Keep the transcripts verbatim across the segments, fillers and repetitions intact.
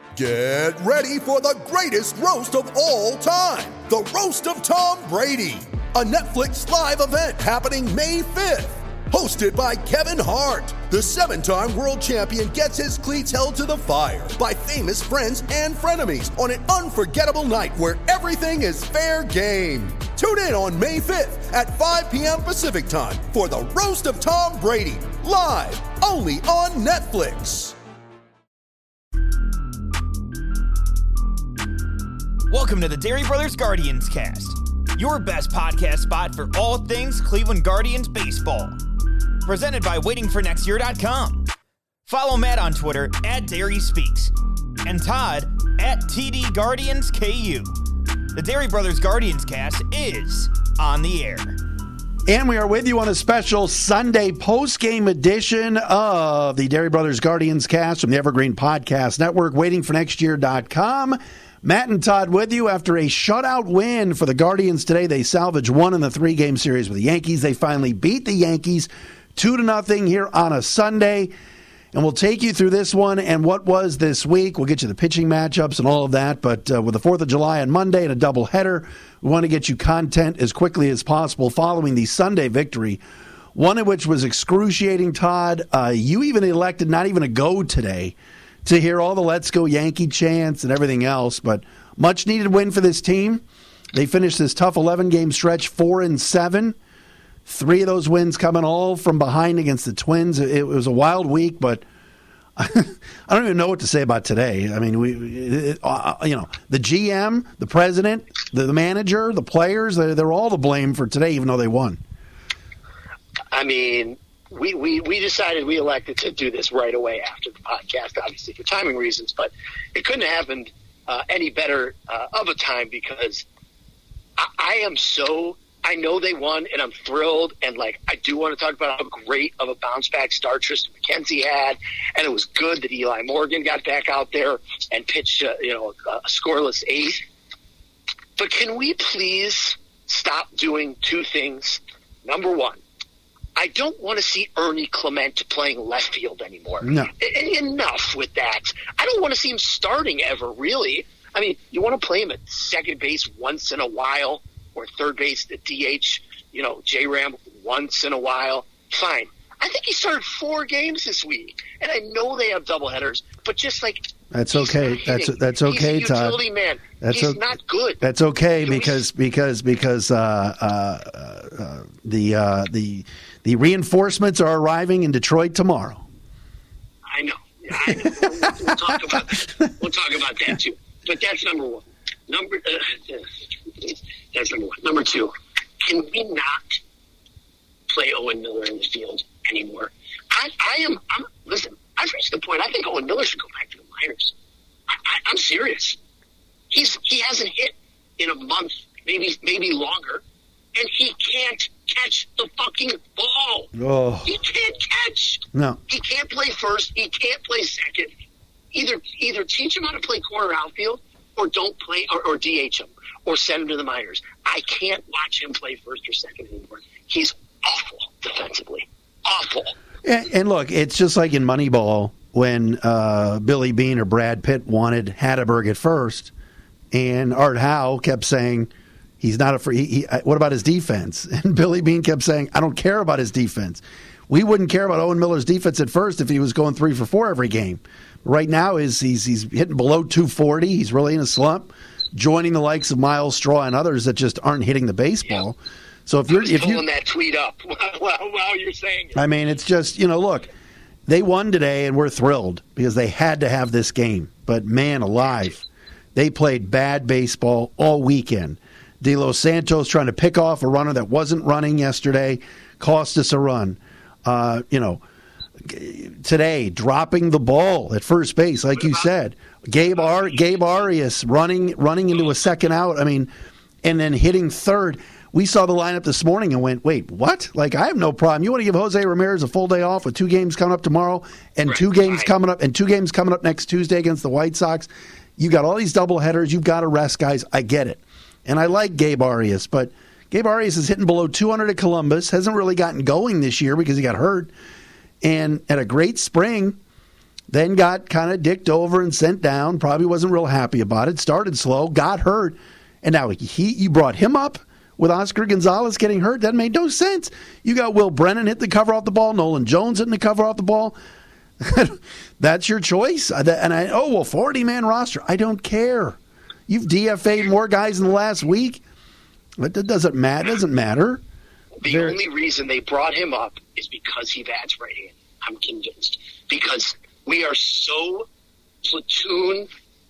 Get ready for the greatest roast of all time, the Roast of Tom Brady, a Netflix live event happening May fifth. Hosted by Kevin Hart, the seven-time world champion gets his cleats held to the fire by famous friends and frenemies on an unforgettable night where everything is fair game. Tune in on May fifth at five p.m. Pacific time for the Roast of Tom Brady, live only on Netflix. Welcome to the Dairy Brothers Guardians Cast, your best podcast spot for all things Cleveland Guardians baseball. Presented by waiting for next year dot com. Follow Matt on Twitter at Dairy Speaks and Todd at T D Guardians K U. The Dairy Brothers Guardians Cast is on the air. And we are with you on a special Sunday post-game edition of the Dairy Brothers Guardians Cast from the Evergreen Podcast Network, waiting for next year dot com. Matt and Todd with you after a shutout win for the Guardians today. They salvaged one in the three-game series with the Yankees. They finally beat the Yankees two to nothing here on a Sunday. And we'll take you through this one and what was this week. We'll get you the pitching matchups and all of that. But uh, with the fourth of July on Monday and a doubleheader, we want to get you content as quickly as possible following the Sunday victory, one of which was excruciating, Todd. Uh, you even elected not even to go today to hear all the Let's Go Yankee chants and everything else. But much needed win for this team. They finished this tough eleven-game stretch four and seven. Three of those wins coming all from behind against the Twins. It was a wild week, but I don't even know what to say about today. I mean, we, it, uh, you know, the G M, the president, the, the manager, the players, they're, they're all to blame for today, even though they won. I mean, we, we, we decided we elected to do this right away after the podcast, obviously for timing reasons, but it couldn't have happened uh, any better uh, of a time because I, I am so – I know they won, and I'm thrilled, and, like, I do want to talk about how great of a bounce-back start Tristan McKenzie had, and it was good that Eli Morgan got back out there and pitched, uh, you know, a scoreless eighth. But can we please stop doing two things? Number one, I don't want to see Ernie Clement playing left field anymore. No. E- enough with that. I don't want to see him starting ever, really. I mean, you want to play him at second base once in a while, or third base at D H, you know, J-Ram once in a while, fine. I think he started four games this week, and I know they have doubleheaders, but just like that's okay. That's that's okay, he's a utility Todd. Man. That's he's o- not good. That's okay Can because we... because because uh, uh, uh, the uh, the the reinforcements are arriving in Detroit tomorrow. I know. I know. We'll, we'll talk about that. We'll talk about that too. But that's number one. Number. Uh, That's number one. Number two, can we not play Owen Miller in the field anymore? I, I am, I'm, listen, I've reached the point, I think Owen Miller should go back to the minors. I, I, I'm serious. He's He hasn't hit in a month, maybe maybe longer, and he can't catch the fucking ball. Oh. He can't catch. No. He can't play first. He can't play second. Either either teach him how to play corner outfield or don't play, or, or D H him. Or send him to the minors. I can't watch him play first or second anymore. He's awful defensively. Awful. And, and look, it's just like in Moneyball when uh, Billy Beane or Brad Pitt wanted Hatteberg at first, and Art Howe kept saying he's not a free. He, he, what about his defense? And Billy Beane kept saying, I don't care about his defense. We wouldn't care about Owen Miller's defense at first if he was going three for four every game. Right now, is he's he's hitting below two forty. He's really in a slump, joining the likes of Miles Straw and others that just aren't hitting the baseball. Yeah. So if you're if pulling you that tweet up while, while you're saying it. I mean, it's just, you know, look, they won today and we're thrilled because they had to have this game. But man alive, they played bad baseball all weekend. De Los Santos trying to pick off a runner that wasn't running yesterday, cost us a run. Uh, you know, today dropping the ball at first base, like you said. Gabe Ar- Gabe Arias running running into a second out. I mean, and then hitting third. We saw the lineup this morning and went, wait, what? Like, I have no problem. You want to give Jose Ramirez a full day off with two games coming up tomorrow and right, two games right. coming up and two games coming up next Tuesday against the White Sox. You got all these doubleheaders. You've got to rest guys. I get it, and I like Gabe Arias, but Gabe Arias is hitting below two hundred at Columbus. Hasn't really gotten going this year because he got hurt, and at a great spring. then got kind of dicked over and sent down, probably wasn't real happy about it, started slow, got hurt, and now he you brought him up with Oscar Gonzalez getting hurt. That made no sense. You got Will Brennan hitting the cover off the ball, Nolan Jones hitting the cover off the ball. That's your choice. And I, oh, well, forty-man roster. I don't care. You've D F A'd more guys in the last week. But that doesn't matter. It doesn't matter. The They're, only reason they brought him up is because he bats right-handed. I'm convinced. Because we are so platoon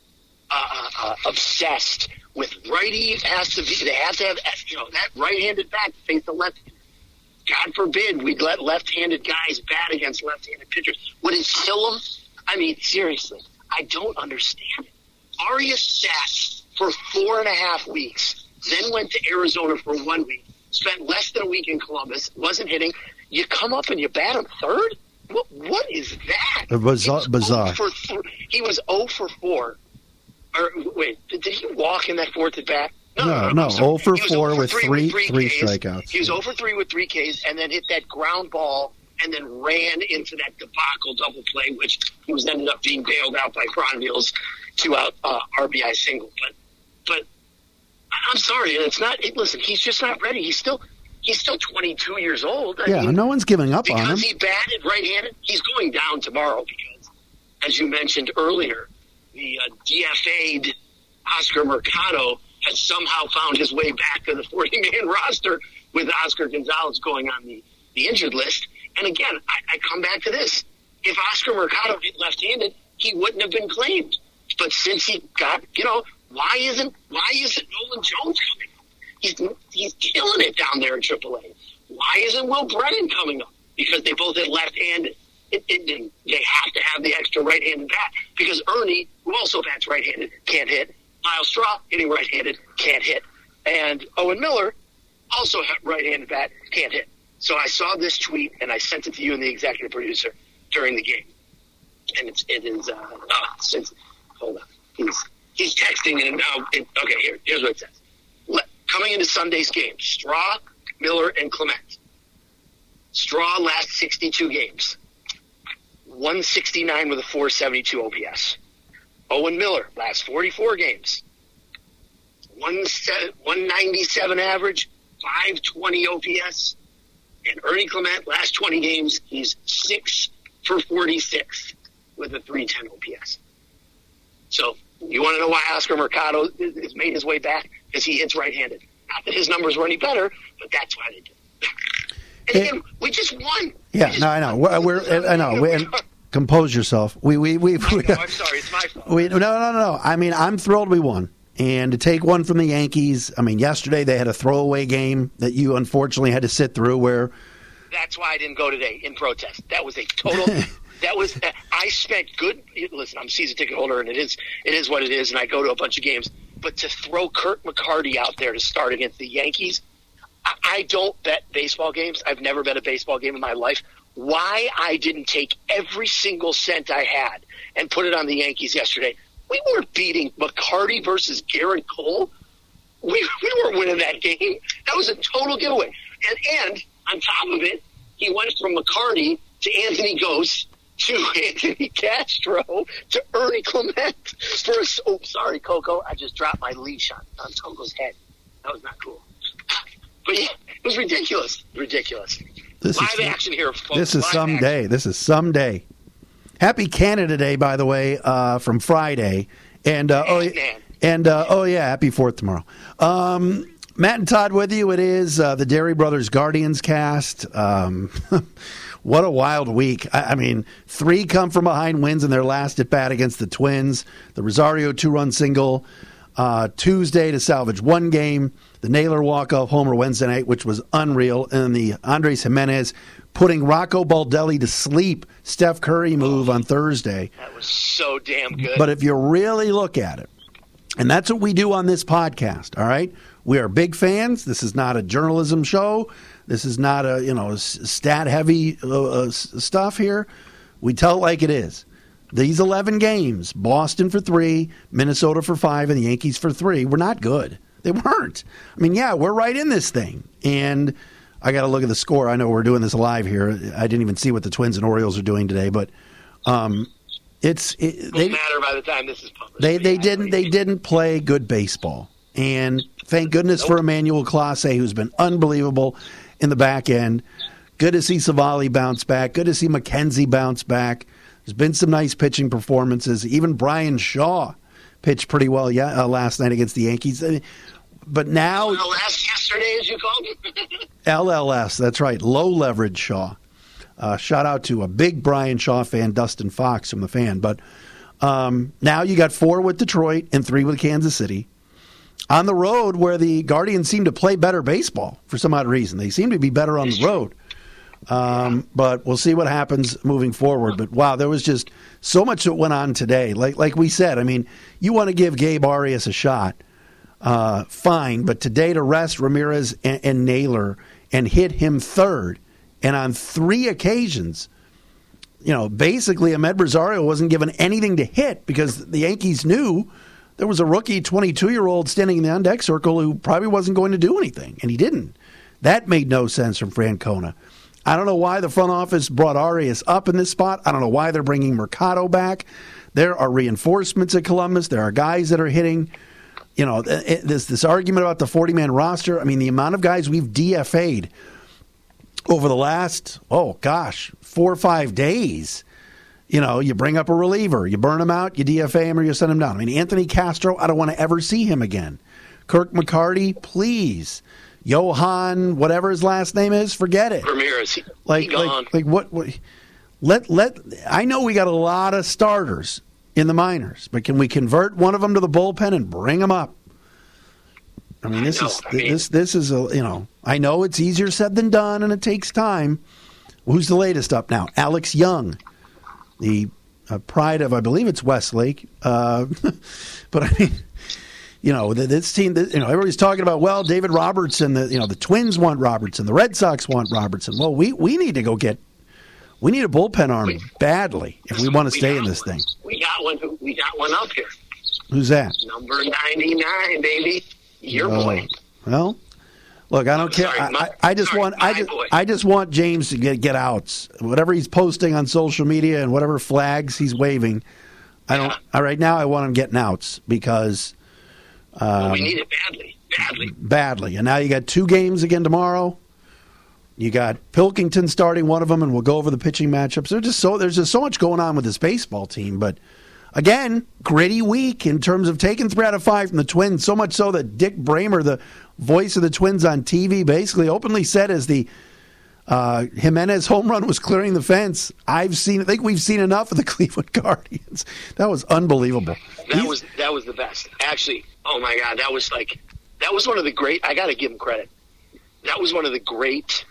uh, uh, obsessed with righty has to be. They have to have you know that right-handed bat to face the left. God forbid we'd let left-handed guys bat against left-handed pitchers. Would it kill them? I mean, seriously, I don't understand it. Arias sat for four and a half weeks, then went to Arizona for one week, spent less than a week in Columbus, wasn't hitting. You come up and you bat him third? What, what is that? It was bizarre. bizarre. For th- he was zero for four. Or, wait, did he walk in that fourth at bat? No, no, no, no. zero for four with three, with three, three strikeouts. He was zero for three with three Ks, and then hit that ground ball, and then ran into that debacle double play, which he was ended up being bailed out by Cronville's two-out uh, R B I single. But, but I'm sorry, it's not. It, listen, he's just not ready. He's still, he's still twenty-two years old. I yeah, mean, no one's giving up on him because he batted right-handed. He's going down tomorrow because, as you mentioned earlier, the uh, D F A'd Oscar Mercado has somehow found his way back to the forty-man roster with Oscar Gonzalez going on the, the injured list. And again, I, I come back to this. If Oscar Mercado hit left-handed, he wouldn't have been claimed. But since he got, you know, why isn't why isn't Nolan Jones coming up? He's he's killing it down there in triple A. Why isn't Will Brennan coming up? Because they both hit left-handed. It, it, it, they have to have the extra right-handed bat because Ernie, who also bats right-handed, can't hit. Miles Straw, hitting right-handed, can't hit. And Owen Miller, also right-handed bat, can't hit. So I saw this tweet, and I sent it to you and the executive producer during the game. And it's, it is, uh, oh, since, hold on. He's, he's texting, and now, it, okay, here, here's what it says. Let, coming into Sunday's game, Straw, Miller, and Clement. Straw last sixty-two games. one sixty-nine with a four seventy-two O P S. Owen Miller, last forty-four games, one ninety-seven average, five twenty O P S. And Ernie Clement, last twenty games, he's six for forty-six with a three ten O P S. So you want to know why Oscar Mercado has made his way back? Because he hits right-handed. Not that his numbers were any better, but that's why they did. And it, again, we just won. Yeah, just no, I know. We're, we're I know. We're, compose yourself. We we we. we no, I'm sorry. It's my fault. We, no, no, no, no. I mean, I'm thrilled we won. And to take one from the Yankees, I mean, yesterday they had a throwaway game that you unfortunately had to sit through where. That's why I didn't go today in protest. That was a total. that was. I spent good. Listen, I'm a season ticket holder, and it is it is what it is, and I go to a bunch of games. But to throw Kurt McCarty out there to start against the Yankees, I, I don't bet baseball games. I've never bet a baseball game in my life. Why I didn't take every single cent I had and put it on the Yankees yesterday. We weren't beating McCarty versus Garrett Cole. We we weren't winning that game. That was a total giveaway. And and on top of it, he went from McCarty to Anthony Ghost to Anthony Castro to Ernie Clement. For a, oh, sorry, Coco. I just dropped my leash on, on Coco's head. That was not cool. But yeah, it was ridiculous. Ridiculous. This Live is, action here, folks. This is Live someday. action. This is someday. Happy Canada Day, by the way, uh, from Friday, and uh, oh, and uh, oh yeah, happy Fourth tomorrow. Um, Matt and Todd with you. It is uh, the Dairy Brothers Guardians cast. Um, what a wild week! I, I mean, three come from behind wins in their last at bat against the Twins. The Rosario two-run single uh, Tuesday to salvage one game. The Naylor walk-off homer Wednesday night, which was unreal, and the Andres Jimenez putting Rocco Baldelli to sleep Steph Curry move on Thursday. That was so damn good. But if you really look at it, and that's what we do on this podcast, all right? We are big fans. This is not a journalism show. This is not a, you know, stat-heavy uh, uh, stuff here. We tell it like it is. These eleven games, Boston for three, Minnesota for five, and the Yankees for three, were not good. They weren't. I mean, yeah, we're right in this thing. And I got to look at the score. I know we're doing this live here. I didn't even see what the Twins and Orioles are doing today. But um, It's it, it they won't matter by the time this is published. They they yeah, didn't they didn't play good baseball, and thank goodness nope. for Emmanuel Clase, who's been unbelievable in the back end. Good to see Savali bounce back. Good to see McKenzie bounce back. There's been some nice pitching performances. Even Brian Shaw pitched pretty well yeah, uh, last night against the Yankees. But now L L S yesterday, as you called it. L L S, that's right, low leverage Shaw. Uh, shout out to a big Brian Shaw fan, Dustin Fox from the Fan. But um, now you got four with Detroit and three with Kansas City. On the road, where the Guardians seem to play better baseball for some odd reason. They seem to be better on the road. Um, but we'll see what happens moving forward. But, wow, there was just so much that went on today. Like like we said, I mean, you want to give Gabe Arias a shot, uh, fine. But today to rest Ramirez and, and Naylor and hit him third, and on three occasions, you know, basically Ahmed Rosario wasn't given anything to hit because the Yankees knew there was a rookie twenty-two-year-old standing in the on-deck circle who probably wasn't going to do anything, and he didn't. That made no sense from Francona. I don't know why the front office brought Arias up in this spot. I don't know why they're bringing Mercado back. There are reinforcements at Columbus. There are guys that are hitting. You know, this this argument about the forty-man roster. I mean, the amount of guys we've D F A'd over the last, oh, gosh, four or five days. You know, you bring up a reliever, you burn him out, you D F A him, or you send him down. I mean, Anthony Castro, I don't want to ever see him again. Kirk McCarty, please. Johan, whatever his last name is, forget it. Ramirez, he, like, he gone. like, like what, what? Let let. I know we got a lot of starters in the minors, but can we convert one of them to the bullpen and bring them up? I mean, this I know, is I mean, this this is a you know. I know it's easier said than done, and it takes time. Who's the latest up now? Alex Young, the uh, pride of, I believe it's Westlake. Uh, but I mean, you know, this team. You know, everybody's talking about, well, David Robertson. The you know the Twins want Robertson. The Red Sox want Robertson. Well, we we need to go get. We need a bullpen arm we, badly if we want to stay in this one. thing. We got one. We got one up here. Who's that? Number ninety-nine, baby. Your uh, boy. Well, look, I don't I'm care. sorry, my, I, I just sorry, want. I just, boy. I just want James to get get outs. Whatever he's posting on social media and whatever flags he's waving, I don't. Yeah. Right now, I want him getting outs because um, well, we need it badly, badly, badly. And now you got two games again tomorrow. You got Pilkington starting one of them, and we'll go over the pitching matchups. There's just so there's just so much going on with this baseball team, but. Again, gritty week in terms of taking three out of five from the Twins, so much so that Dick Bramer, the voice of the Twins on T V, basically openly said as the uh, Jimenez home run was clearing the fence, I've seen, I think we've seen enough of the Cleveland Guardians. That was unbelievable. That He's, was that was the best. Actually, oh my God, that was like, that was one of the great, I got to give him credit. That was one of the great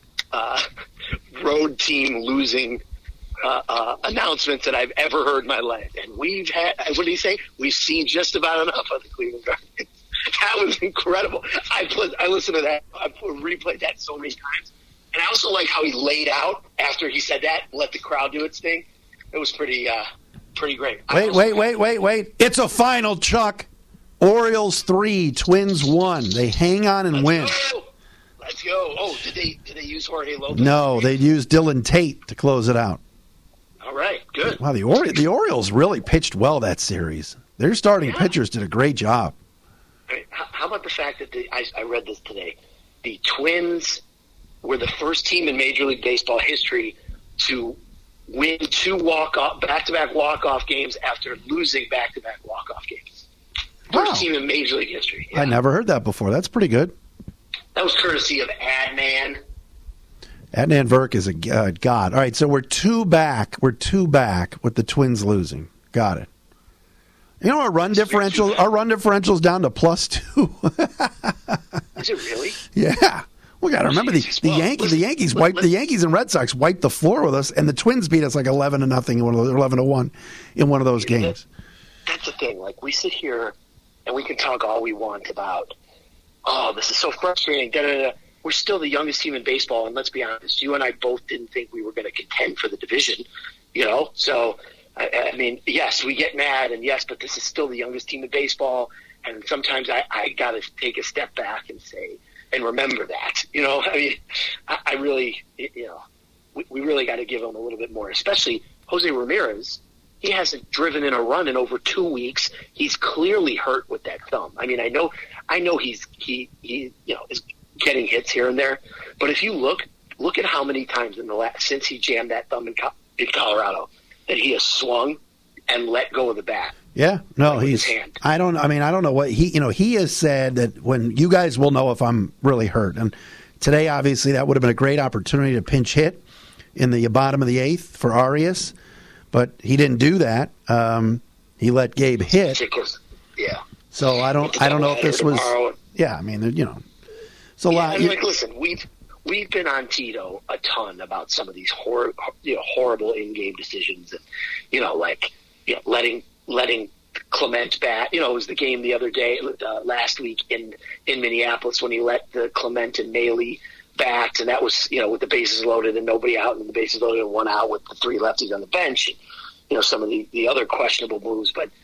uh, road team losing Uh, uh, announcements that I've ever heard in my life. And we've had, what did he say? We've seen just about enough of the Cleveland Guardians. That was incredible. I put, I listened to that. I replayed that so many times. And I also like how he laid out after he said that, let the crowd do its thing. It was pretty, uh, pretty great. Wait, wait, wait, wait, wait. It's a final, Chuck. Orioles three, Twins one. They hang on and Let's win. Go. Let's go. Oh, did they, did they use Jorge Lopez? No, they used Dylan Tate to close it out. All right, good. Wow, the Ori- the Orioles really pitched well that series. Their starting yeah. pitchers did a great job. I mean, how about the fact that the, I, I read this today? The Twins were the first team in Major League Baseball history to win two walk-off, back-to-back walk-off games after losing back-to-back walk-off games. First wow. team in Major League history. Yeah. I never heard that before. That's pretty good. That was courtesy of Adnan. Adnan Virk is a uh, god. All right, so we're two back. We're two back with the Twins losing. Got it. You know, our run differential, our run differential's down to plus two. Is it really? Yeah. We got to remember the, the well, Yankees. listen, the Yankees wiped the Yankees and Red Sox wiped the floor with us, and the Twins beat us like eleven to nothing in one of those, eleven to one in one of those you know, games. That, that's the thing. Like, we sit here and we can talk all we want about, oh, this is so frustrating. Da da da. We're still the youngest team in baseball, and let's be honest, you and I both didn't think we were going to contend for the division, you know? So, I, I mean, yes, we get mad, and yes, but this is still the youngest team in baseball, and sometimes I, I got to take a step back and say, and remember that, you know? I mean, I, I really, you know, we, we really got to give him a little bit more, especially Jose Ramirez he hasn't driven in a run in over two weeks. He's clearly hurt with that thumb. I mean, I know, I know he's he he you know is getting hits here and there, but if you look look at how many times in the last since he jammed that thumb in, in Colorado that he has swung and let go of the bat. Yeah, no, like he's. His hand. I don't. I mean, I don't know what he. You know, he has said that when you guys will know if I'm really hurt. And today, obviously, that would have been a great opportunity to pinch hit in the bottom of the eighth for Arias, but he didn't do that. Um, he let Gabe hit. Yeah. So I don't. I don't know if this was. Tomorrow. Yeah, I mean, you know, it's a yeah, lot. And like, listen, we've we've been on Tito a ton about some of these hor- you know, horrible in-game decisions, and you know, like you know, letting letting Clement bat. You know, it was the game the other day, uh, last week in in Minneapolis when he let the Clement and Maile bat, and that was, you know, with the bases loaded and nobody out, and the bases loaded and one out with the three lefties on the bench. And, you know, some of the, the other questionable moves, but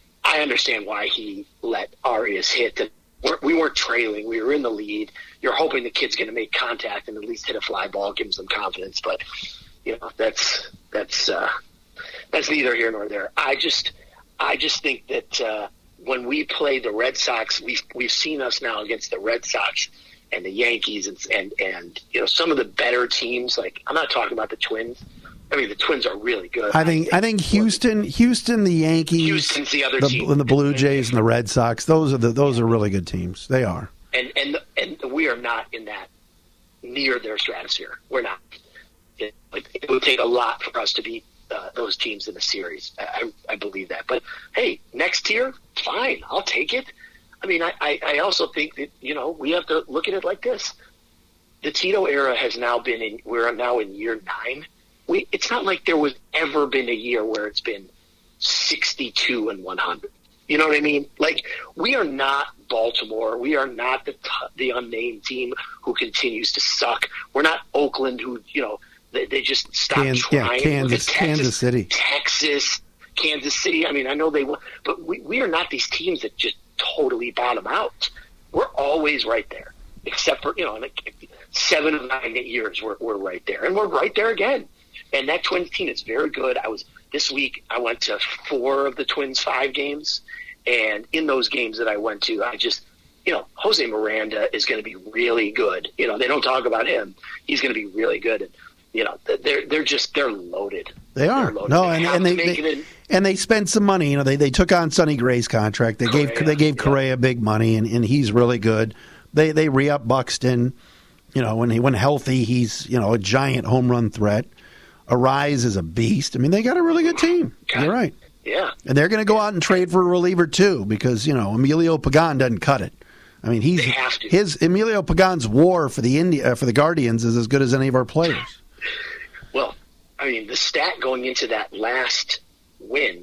I understand why he let Arias hit. And we're, we weren't trailing; we were in the lead. You're hoping the kid's going to make contact and at least hit a fly ball, give him some confidence. But you know, that's that's uh, that's neither here nor there. I just I just think that uh, when we play the Red Sox, we've we've seen us now against the Red Sox and the Yankees and, and and you know, some of the better teams. Like, I'm not talking about the Twins. I mean, the Twins are really good. I think I think Houston, Houston, the Yankees, Houston's the other the, team, and the Blue Jays and the Red Sox. Those are the those are really good teams. They are. And and and we are not in that near their stratosphere. We're not. It, like, it would take a lot for us to beat uh, those teams in a series. I, I believe that. But hey, next tier, fine, I'll take it. I mean, I, I, I also think that, you know, we have to look at it like this. The Tito era has now been in, we're now in year nine. We, it's not like there was ever been a year where it's been sixty-two and one hundred. You know what I mean? Like, we are not Baltimore. We are not the the unnamed team who continues to suck. We're not Oakland, who, you know, they, they just stopped Kansas, trying. Yeah, Kansas, Texas, Kansas City. Texas, Kansas City. I mean, I know they won, but we, we are not these teams that just totally bottom out. We're always right there, except for, you know, like seven of nine years we're, we're right there. And we're right there again. And that Twins team is very good. I was this week, I went to four of the Twins' five games. And in those games that I went to, I just, you know, Jose Miranda is going to be really good. You know, they don't talk about him. He's going to be really good. And, you know, they're they're just, they're loaded. They are. Loaded. No, they and, and they, they and they spent some money. You know, they, they took on Sonny Gray's contract. They Correa, gave they gave yeah. Correa big money, and, and he's really good. They they re-up Buxton. You know, when he when healthy, he's, you know, a giant home run threat. Arise is a beast. I mean, they got a really good team. God. You're right. Yeah. And they're going to go out and trade for a reliever, too, because, you know, Emilio Pagan doesn't cut it. I mean, he's his Emilio Pagan's WAR for the Indi- uh, for the Guardians is as good as any of our players. Well, I mean, the stat going into that last win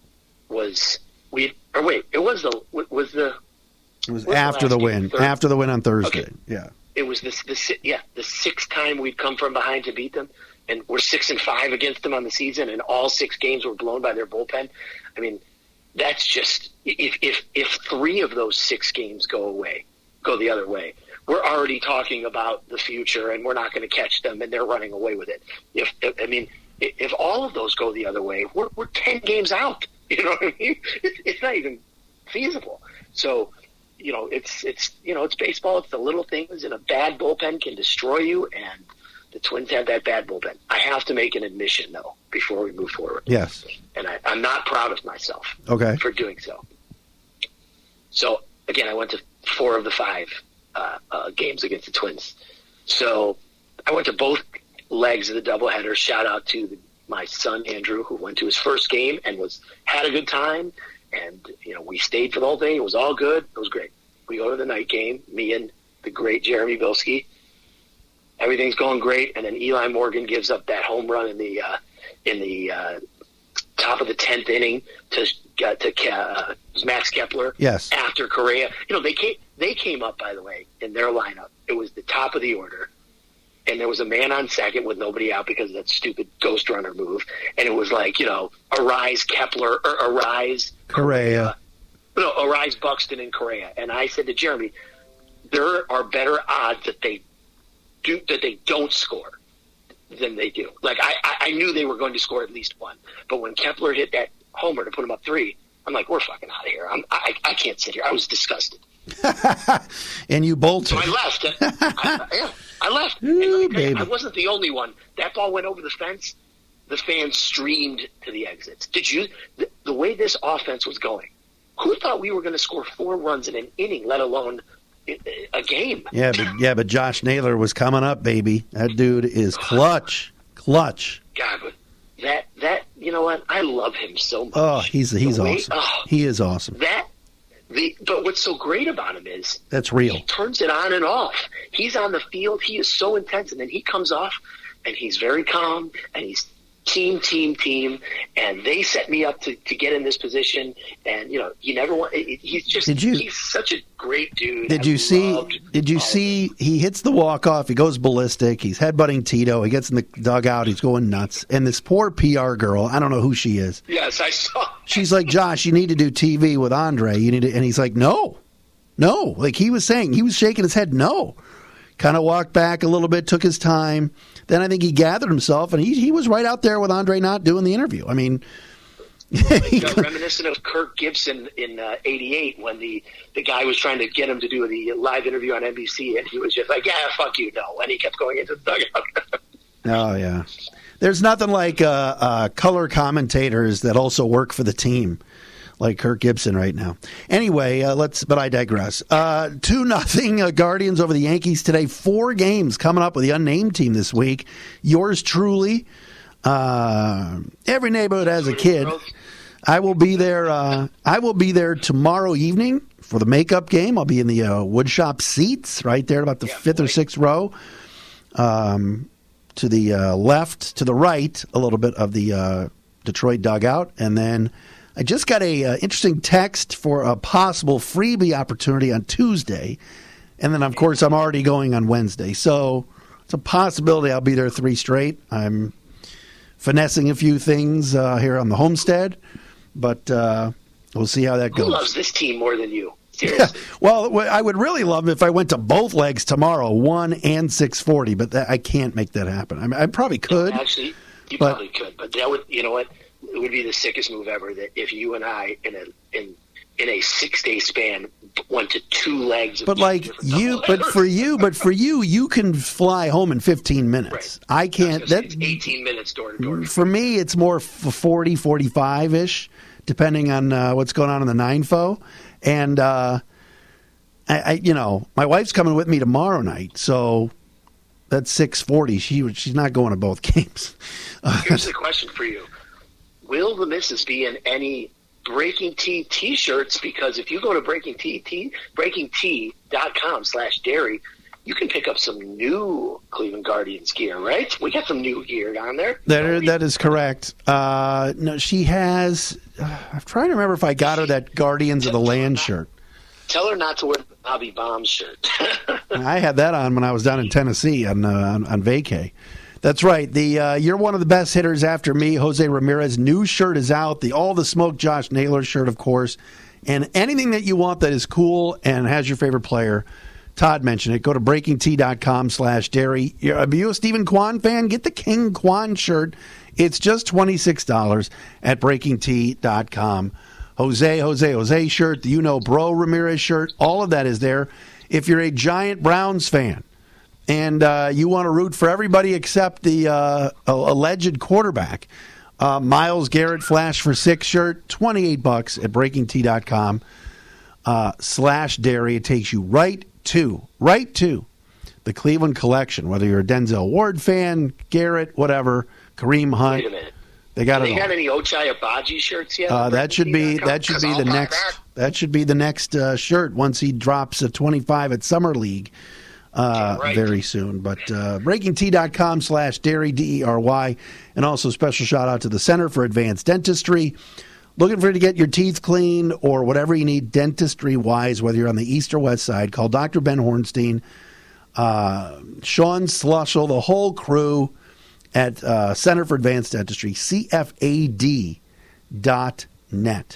was we or wait, it was the was the it was after the, the win, Third? after the win on Thursday. Okay. Yeah. It was this the yeah, the sixth time we'd come from behind to beat them. And we're six and five against them on the season, and all six games were blown by their bullpen. I mean, that's just if if if three of those six games go away, go the other way, we're already talking about the future, and we're not going to catch them, and they're running away with it. If, if I mean, if all of those go the other way, we're we're ten games out. You know what I mean? It's, it's not even feasible. So, you know, it's it's you know, it's baseball. It's the little things, and a bad bullpen can destroy you. And the Twins have that bad bullpen. I have to make an admission, though, before we move forward. Yes. And I, I'm not proud of myself okay. for doing so. So, again, I went to four of the five uh, uh, games against the Twins. So I went to both legs of the doubleheader. Shout out to the, my son, Andrew, who went to his first game and was had a good time. And, you know, we stayed for the whole thing. It was all good. It was great. We go to the night game, me and the great Jeremy Bilski. Everything's going great, and then Eli Morgan gives up that home run in the uh, in the uh, top of the tenth inning to uh, to uh, Max Kepler. Yes. After Correa, you know, they came they came up, by the way, in their lineup. It was the top of the order, and there was a man on second with nobody out because of that stupid ghost runner move, and it was like, you know, Arise Kepler or Arise Correa. No, Arise Buxton and Correa. And I said to Jeremy, there are better odds that they do that they don't score than they do. Like, I, I knew they were going to score at least one. But when Kepler hit that homer to put them up three, I'm like, we're fucking out of here. I'm, I, I can't sit here. I was disgusted. And you bolted. So I left. I, yeah, I left. Ooh, and baby. I wasn't the only one. That ball went over the fence. The fans streamed to the exits. Did you? The, the way this offense was going, who thought we were going to score four runs in an inning, let alone a game? Yeah, but yeah, but Josh Naylor was coming up, baby. That dude is clutch, clutch. God, but that that you know what? I love him so much. Oh, he's he's way, awesome. Oh, he is awesome. That the but what's so great about him is that's real. He turns it on and off. He's on the field. He is so intense, and then he comes off, and he's very calm, and he's team, team, team, and they set me up to, to get in this position. And you know, you never want. He's just did you, he's such a great dude. Did you see? Did you see? He hits the walk off. He goes ballistic. He's headbutting Tito. He gets in the dugout. He's going nuts. And this poor P R girl. I don't know who she is. Yes, I saw. She's like, Josh, you need to do T V with Andre. You need to, and he's like, no, no. Like he was saying, he was shaking his head, no. Kind of walked back a little bit, took his time. Then I think he gathered himself, and he he was right out there with Andre Knott doing the interview. I mean, he got reminiscent of Kirk Gibson in uh, eighty-eight when the, the guy was trying to get him to do the live interview on N B C, and he was just like, yeah, fuck you, no. And he kept going into the dugout. Oh, yeah. There's nothing like uh, uh, color commentators that also work for the team, like Kirk Gibson right now. Anyway, uh, let's. But I digress. Uh, two nothing uh, Guardians over the Yankees today. Four games coming up with the unnamed team this week. Yours truly. Uh, every neighborhood has a kid. I will be there. Uh, I will be there tomorrow evening for the makeup game. I'll be in the uh, woodshop seats right there, about the yeah, fifth boy. or sixth row. Um, to the uh, left, to the right, a little bit of the uh, Detroit dugout, and then. I just got a uh, interesting text for a possible freebie opportunity on Tuesday, and then, of course, I'm already going on Wednesday. So it's a possibility I'll be there three straight. I'm finessing a few things uh, here on the homestead, but uh, we'll see how that goes. Who loves this team more than you? Seriously. Yeah. Well, I would really love if I went to both legs tomorrow, one and six forty, but that, I can't make that happen. I, mean, I probably could. Actually, you but, probably could, but that would, you know what? It would be the sickest move ever that if you and I in a in in a six day span went to two legs. Of but like you, but for you, but for you, you can fly home in fifteen minutes. Right. I can't. That's eighteen minutes door to door. For me, it's more forty, forty-five ish, depending on uh, what's going on in the NINEFO. And uh, I, I, you know, my wife's coming with me tomorrow night, so that's six forty. She she's not going to both games. Here's the question for you. Will the missus be in any Breaking Tea T-shirts? Because if you go to Breaking Tea, Tea breaking tea dot com slash dairy, you can pick up some new Cleveland Guardians gear, right? We got some new gear down there. That, that is correct. Uh, no, she has. Uh, I'm trying to remember if I got her that Guardians of the Land shirt. Tell her not to wear the Bobby Baum shirt. I had that on when I was down in Tennessee on uh, on, on vacay. That's right. The uh, you're one of the best hitters after me, Jose Ramirez. New shirt is out. The All the Smoke Josh Naylor shirt, of course. And anything that you want that is cool and has your favorite player, Todd mentioned it. Go to breaking tea dot com slash dairy. Are you a Stephen Kwan fan? Get the King Kwan shirt. It's just twenty-six dollars at breaking tea dot com. Jose, Jose, Jose shirt, the You Know Bro Ramirez shirt, all of that is there. If you're a giant Browns fan, and uh, you want to root for everybody except the uh, alleged quarterback, uh, Myles Garrett Flash for Six shirt, twenty-eight bucks at breaking tea dot com uh, slash dairy. It takes you right to, right to the Cleveland collection, whether you're a Denzel Ward fan, Garrett, whatever, Kareem Hunt. Wait a minute. They got Do it they all. got any Ochai Abaji shirts yet? Uh, that should be that should be the next that should be the next uh, shirt once he drops a twenty-five at Summer League. Uh, right. Very soon. But uh, breaking tea dot com slash dairy, D E R Y. And also special shout out to the Center for Advanced Dentistry. Looking for you to get your teeth cleaned or whatever you need dentistry-wise, whether you're on the east or west side, call Doctor Ben Hornstein, uh, Sean Slushel, the whole crew at uh, Center for Advanced Dentistry, C F A D dot net.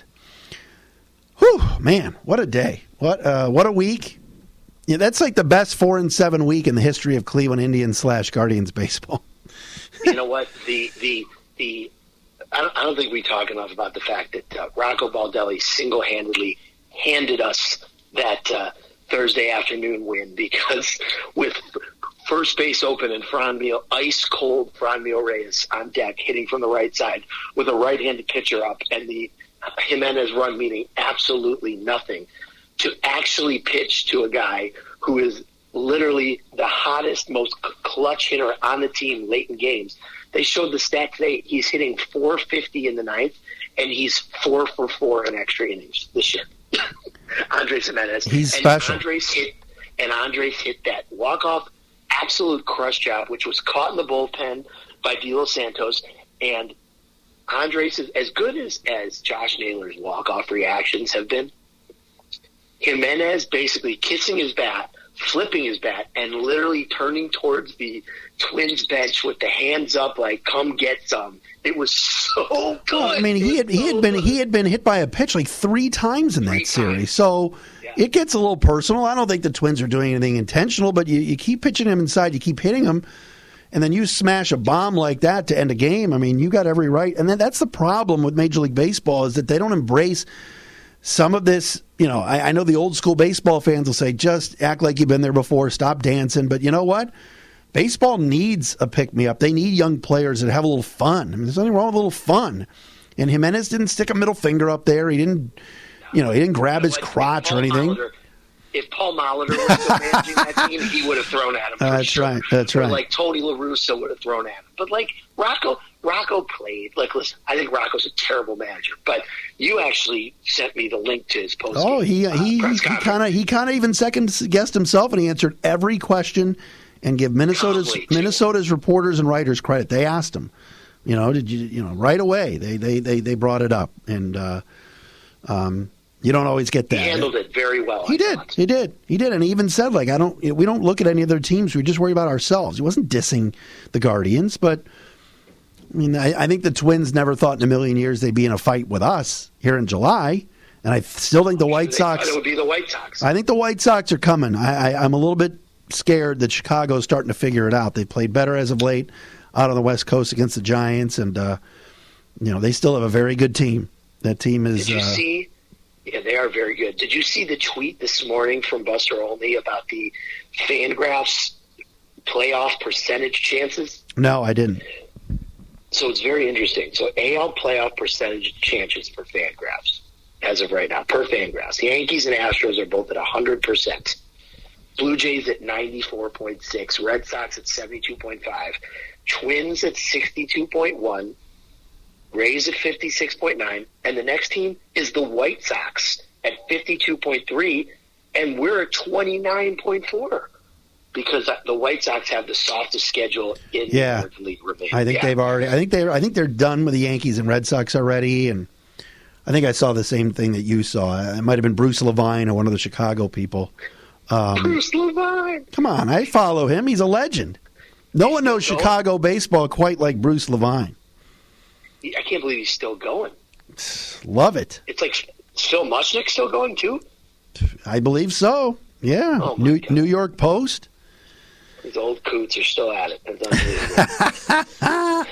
Whew, man, what a day. What, uh, what a week. Yeah, that's like the best four and seven week in the history of Cleveland Indians slash Guardians baseball. You know what? The the the I don't, I don't think we talk enough about the fact that uh, Rocco Baldelli single-handedly handed us that uh, Thursday afternoon win, because with first base open and Franmil, ice-cold Franmil Reyes on deck, hitting from the right side with a right-handed pitcher up, and the Jimenez run meaning absolutely nothing, to actually pitch to a guy who is literally the hottest, most clutch hitter on the team late in games. They showed the stat today. He's hitting four fifty in the ninth, and he's four for four in extra innings this year. Andres Jimenez. He's and special. Andres hit, and Andres hit that walk-off absolute crush job, which was caught in the bullpen by De Los Santos. And Andres is as good as, as Josh Naylor's walk-off reactions have been. Jimenez basically kissing his bat, flipping his bat, and literally turning towards the Twins bench with the hands up like, come get some. It was so good. Well, I mean, he had, so he had been good. he had been hit by a pitch like three times in three that times. series. So yeah. It gets a little personal. I don't think the Twins are doing anything intentional, but you, you keep pitching him inside, you keep hitting him, and then you smash a bomb like that to end a game. I mean, you got every right. And then that's the problem with Major League Baseball, is that they don't embrace some of this. You know, I, I know the old school baseball fans will say, just act like you've been there before, stop dancing. But you know what? Baseball needs a pick-me-up. They need young players that have a little fun. I mean, there's nothing wrong with a little fun. And Jimenez didn't stick a middle finger up there. He didn't, you know, he didn't grab his crotch or anything. Molitor, if Paul Molitor was still managing that team, he would have thrown at him. Uh, that's sure. right. That's right. Or like Tony La Russa would have thrown at him. But like Rocco, Rocco played. Like, listen, I think Rocco's a terrible manager. But you actually sent me the link to his post. Oh, he uh, he he kind of he kind of even second guessed himself, and he answered every question. And give Minnesota's Minnesota's reporters and writers credit. They asked him, you know, did you, you know, right away they they they, they brought it up, and uh, um, you don't always get that. He handled it very well. He I did, thought. he did, he did, and he even said, like, I don't, we don't look at any other teams. We just worry about ourselves. He wasn't dissing the Guardians, but I mean, I, I think the Twins never thought in a million years they'd be in a fight with us here in July. And I still think the White they Sox. It would be the White Sox. I think the White Sox are coming. I, I, I'm a little bit scared that Chicago's starting to figure it out. They played better as of late out on the West Coast against the Giants, and uh, you know, they still have a very good team. That team is. Did you uh, see? Yeah, they are very good. Did you see the tweet this morning from Buster Olney about the Fangraphs playoff percentage chances? No, I didn't. So it's very interesting. So A L playoff percentage chances for Fangraphs as of right now, per Fangraphs. The Yankees and Astros are both at one hundred percent. Blue Jays at ninety-four point six, Red Sox at seventy-two point five, Twins at sixty-two point one, Rays at fifty-six point nine, and the next team is the White Sox at fifty-two point three, and we're at twenty-nine point four because the White Sox have the softest schedule in yeah. the American League remaining. I think yeah. they've already. I think they. I think they're done with the Yankees and Red Sox already, and I think I saw the same thing that you saw. It might have been Bruce Levine or one of the Chicago people. Um, Bruce Levine. Come on, I follow him. He's a legend. No he's one knows going. Chicago baseball quite like Bruce Levine. I can't believe he's still going. Love it. It's like is Phil Mushnick still going too? I believe so. Yeah. Oh New, God. New York Post. These old coots are still at it. That's unbelievable.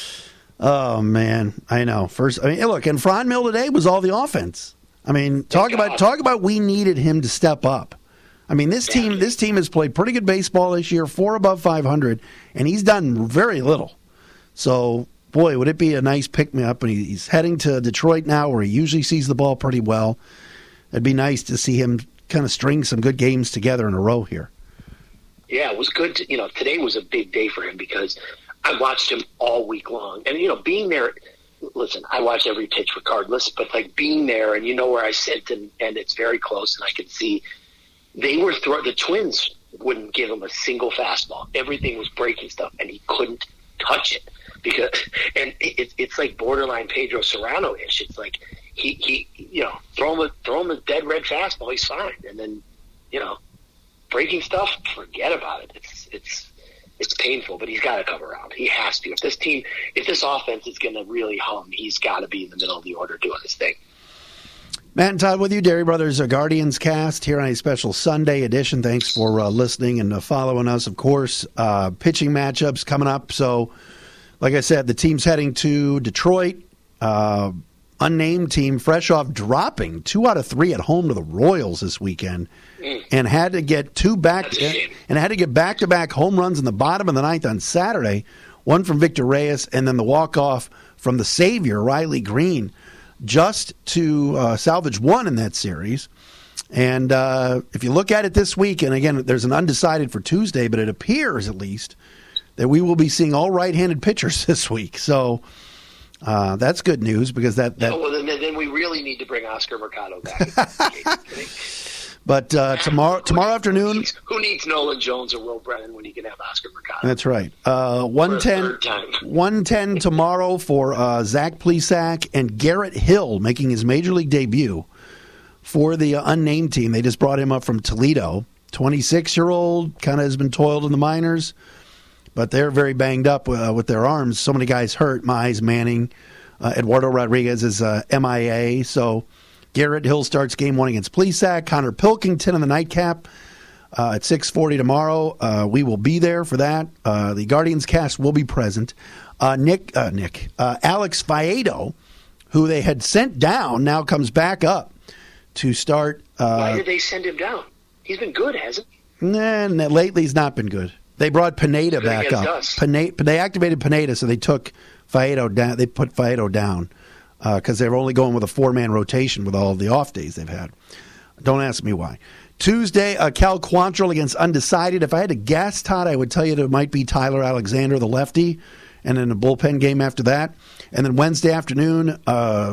Oh man, I know. First, I mean, look, and Franmil today was all the offense. I mean, talk about talk about we needed him to step up. I mean, this team this team has played pretty good baseball this year, four above five hundred, and he's done very little. So, boy, would it be a nice pick-me-up. And he's heading to Detroit now, where he usually sees the ball pretty well. It'd be nice to see him kind of string some good games together in a row here. Yeah, it was good. To, you know, today was a big day for him because I watched him all week long. And, you know, being there, listen, I watch every pitch regardless, but, like, being there and you know where I sit and, and it's very close and I can see they were throw the Twins wouldn't give him a single fastball. Everything was breaking stuff, and he couldn't touch it because. And it, it's like borderline Pedro Serrano-ish. It's like he, he you know throw him a throw him a dead red fastball, he's fine, and then you know breaking stuff, forget about it. It's it's it's painful, but he's got to come around. He has to. If this team, if this offense is going to really hum, he's got to be in the middle of the order doing his thing. Matt and Todd with you, Dairy Brothers Guardians cast here on a special Sunday edition. Thanks for uh, listening and uh, following us, of course. Uh, pitching matchups coming up. So, like I said, the team's heading to Detroit. Uh, unnamed team, fresh off dropping two out of three at home to the Royals this weekend, mm. and had to get two back and had to get back-to-back home runs in the bottom of the ninth on Saturday. One from Victor Reyes, and then the walk-off from the savior, Riley Green, just to uh, salvage one in that series. And uh, if you look at it this week, and again, there's an undecided for Tuesday, but it appears at least that we will be seeing all right-handed pitchers this week. So uh, that's good news because that. that oh, well, then, then we really need to bring Oscar Mercado back. But uh, tomorrow, tomorrow afternoon, who needs, who needs Nolan Jones or Will Brennan when you can have Oscar Mercado? That's right. Uh, one ten, one ten tomorrow for uh, Zach Plesac and Garrett Hill making his major league debut for the uh, unnamed team. They just brought him up from Toledo. twenty-six-year-old, kind of has been toiled in the minors, but they're very banged up uh, with their arms. So many guys hurt. Mize, Manning, uh, Eduardo Rodriguez is uh, M I A, so Garrett Hill starts game one against Plesac. Connor Pilkington in the nightcap uh, at six forty tomorrow. Uh, we will be there for that. Uh, the Guardians cast will be present. Uh, Nick, uh, Nick, uh, Alex Faedo, who they had sent down, now comes back up to start. Uh, Why did they send him down? He's been good, hasn't he? Nah, nah, lately he's not been good. They brought Pineda back up. Pineda, they activated Pineda, so they took Faedo down. They put Faedo down. Because uh, they're only going with a four-man rotation with all of the off days they've had. Don't ask me why. Tuesday, uh, Cal Quantrill against Undecided. If I had to guess, Todd, I would tell you that it might be Tyler Alexander, the lefty, and then a bullpen game after that. And then Wednesday afternoon, uh,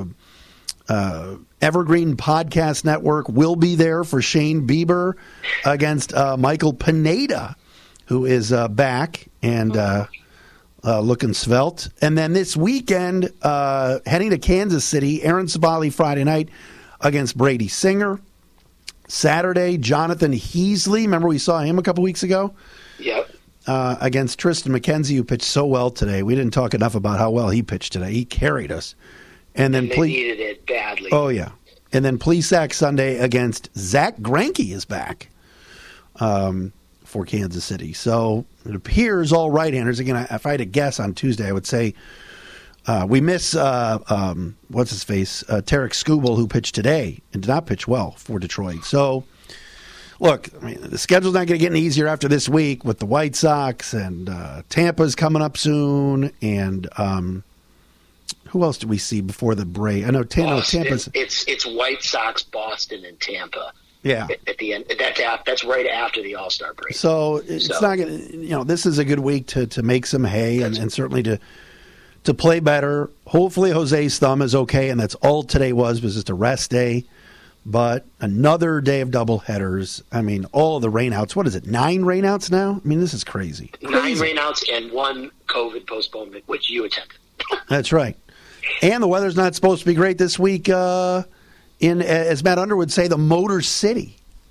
uh, Evergreen Podcast Network will be there for Shane Bieber against uh, Michael Pineda, who is uh, back and uh, Uh, looking svelte. And then this weekend, uh, heading to Kansas City, Aaron Savali Friday night against Brady Singer. Saturday, Jonathan Heasley. Remember we saw him a couple weeks ago? Yep. Uh, against Tristan McKenzie, who pitched so well today. We didn't talk enough about how well he pitched today. He carried us. And then and they Ple- needed it badly. Oh, yeah. And then Plesac Sunday against Zach Greinke is back. Um for Kansas City. So it appears all right-handers. Again, if I had to guess on Tuesday, I would say uh, we miss, uh, um, what's his face, uh, Tarek Skubal, who pitched today and did not pitch well for Detroit. So, look, I mean, the schedule's not going to get any easier after this week with the White Sox, and uh, Tampa's coming up soon, and um, who else did we see before the break? I know Tampa, Tampa's... It's, it's White Sox, Boston, and Tampa. Yeah, at the end, that's that's right after the All-Star break. So it's so. not going to, you know, this is a good week to, to make some hay and, and certainly to to play better. Hopefully, Jose's thumb is okay, and that's all today was was just a rest day. But another day of doubleheaders. I mean, all of the rainouts. What is it? Nine rainouts now? I mean, this is crazy. Nine rainouts and one COVID postponement, which you attended. That's right. And the weather's not supposed to be great this week. Uh, In, as Matt Underwood say, the Motor City.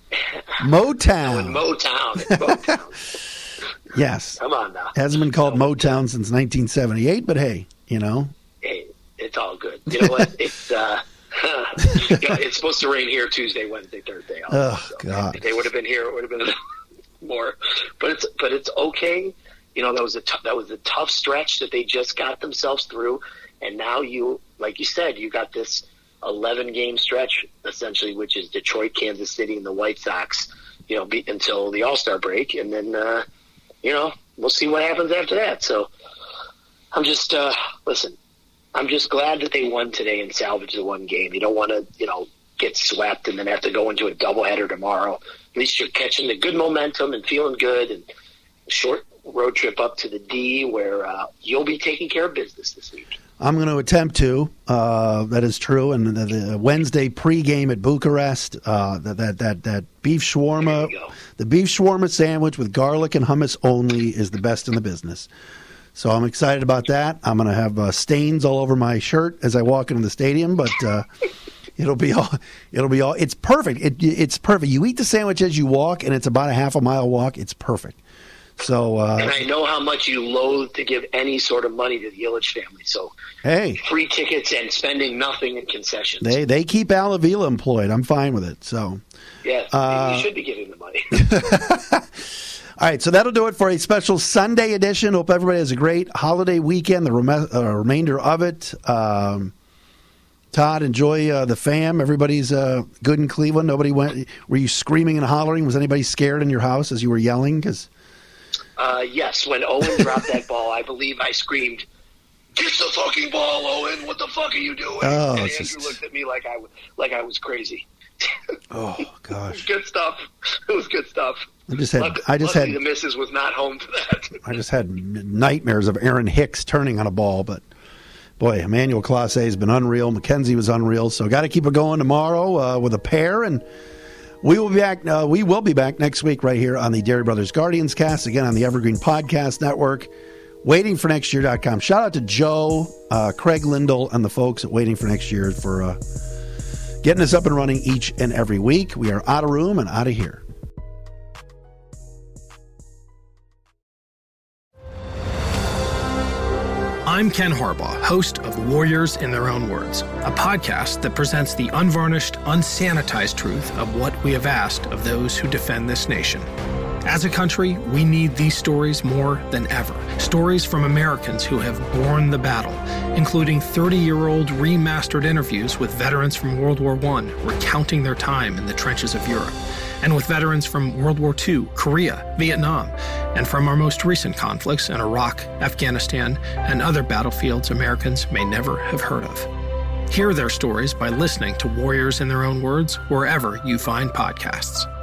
Motown. No, Motown. It's Motown. Yes. Come on now. Hasn't been called no. Motown since nineteen seventy-eight, but hey, you know. Hey, it's all good. You know what? It's uh, you know, it's supposed to rain here Tuesday, Wednesday, Thursday. Oh, so God. If they would have been here, it would have been more. But it's but it's okay. You know, that was a t- that was a tough stretch that they just got themselves through, and now you, like you said, you got this eleven-game stretch, essentially, which is Detroit, Kansas City, and the White Sox, you know, be, until the All-Star break. And then, uh, you know, we'll see what happens after that. So I'm just, uh, listen, I'm just glad that they won today and salvaged the one game. You don't want to, you know, get swept and then have to go into a doubleheader tomorrow. At least you're catching the good momentum and feeling good, and a short road trip up to the D where uh, you'll be taking care of business this week. I'm going to attempt to. Uh, that is true. And the, the Wednesday pregame at Bucharest, uh, that, that that that beef shawarma, the beef shawarma sandwich with garlic and hummus only is the best in the business. So I'm excited about that. I'm going to have uh, stains all over my shirt as I walk into the stadium, but uh, it'll be all. It'll be all. It's perfect. It, it's perfect. You eat the sandwich as you walk, and it's about a half a mile walk. It's perfect. So, uh, and I know how much you loathe to give any sort of money to the Ilitch family. So, hey, free tickets and spending nothing in concessions. They they keep Al Avila employed. I'm fine with it. So, yeah, uh, you should be giving the money. All right, so that'll do it for a special Sunday edition. Hope everybody has a great holiday weekend. The rem- uh, remainder of it. Um, Todd, enjoy uh, the fam. Everybody's uh, good in Cleveland. Nobody went. Were you screaming and hollering? Was anybody scared in your house as you were yelling? Because Uh, yes, when Owen dropped that ball, I believe I screamed, "Get the fucking ball, Owen! What the fuck are you doing?" Oh, and Andrew just... looked at me like I, like I was crazy. Oh, gosh. It was good stuff. It was good stuff. I just had, Luckily, I just luckily had, the missus was not home for that. I just had nightmares of Aaron Hicks turning on a ball, but boy, Emmanuel Clase has been unreal. McKenzie was unreal, so got to keep it going tomorrow uh, with a pair, and we will be back. Uh, we will be back next week right here on the Dairy Brothers Guardians Cast, again on the Evergreen Podcast Network. waiting for next year dot com. Shout out to Joe, uh, Craig Lindell, and the folks at Waiting for Next Year for uh, getting us up and running each and every week. We are out of room and out of here. I'm Ken Harbaugh, host of Warriors in Their Own Words, a podcast that presents the unvarnished, unsanitized truth of what we have asked of those who defend this nation. As a country, we need these stories more than ever. Stories from Americans who have borne the battle, including thirty-year-old remastered interviews with veterans from World War One recounting their time in the trenches of Europe, and with veterans from World War Two, Korea, Vietnam, and from our most recent conflicts in Iraq, Afghanistan, and other battlefields Americans may never have heard of. Hear their stories by listening to Warriors in Their Own Words wherever you find podcasts.